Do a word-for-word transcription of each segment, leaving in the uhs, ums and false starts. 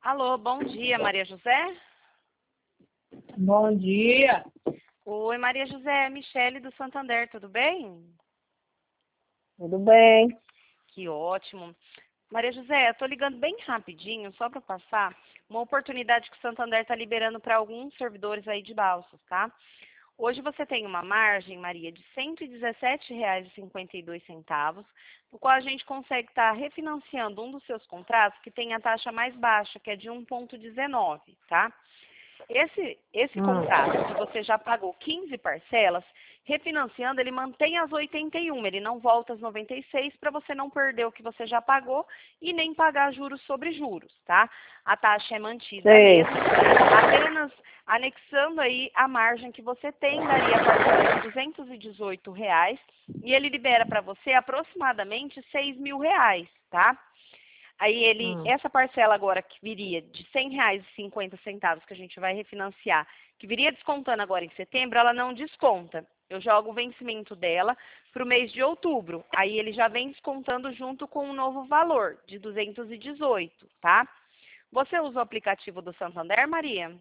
Alô, bom dia, Maria José? Bom dia. Oi, Maria José, é Michele do Santander, tudo bem? Tudo bem? Que ótimo. Maria José, eu tô ligando bem rapidinho, só para passar uma oportunidade que o Santander está liberando para alguns servidores aí de Balsas, tá? Hoje você tem uma margem, Maria, de cento e dezessete reais e cinquenta e dois centavos, no qual a gente consegue estar refinanciando um dos seus contratos que tem a taxa mais baixa, que é de um vírgula dezenove, tá? Esse, esse Hum. contrato que você já pagou quinze parcelas, refinanciando, ele mantém as oitenta e um, ele não volta às noventa e seis para você não perder o que você já pagou e nem pagar juros sobre juros, tá? A taxa é mantida Sei. mesmo, apenas anexando aí a margem que você tem, daria a partir de duzentos e dezoito reais e ele libera para você aproximadamente seis mil reais, tá? Aí ele, Hum. essa parcela agora que viria de cem reais e cinquenta centavos que a gente vai refinanciar, que viria descontando agora em setembro, ela não desconta. Eu jogo o vencimento dela para o mês de outubro. Aí ele já vem descontando junto com um novo valor, de duzentos e dezoito, tá? Você usa o aplicativo do Santander, Maria?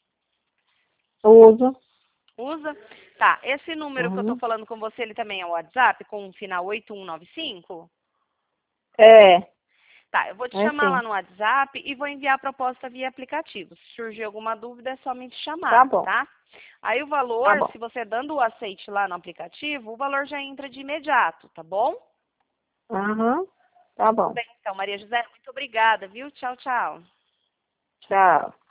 Uso. Usa? Tá. Esse número que eu tô Uhum. falando com você, ele também é o WhatsApp, com o final oito um nove cinco? É, Tá, eu vou te é chamar lá sim. no WhatsApp e vou enviar a proposta via aplicativo. Se surgir alguma dúvida, é só me Tá chamar, bom. tá? Aí o Tá valor, bom. se você dando o aceite lá no aplicativo, o valor já entra de imediato, tá bom? Uhum. Tá Tudo bom. bem, então, Maria José, muito obrigada, viu? Tchau, tchau. Tchau.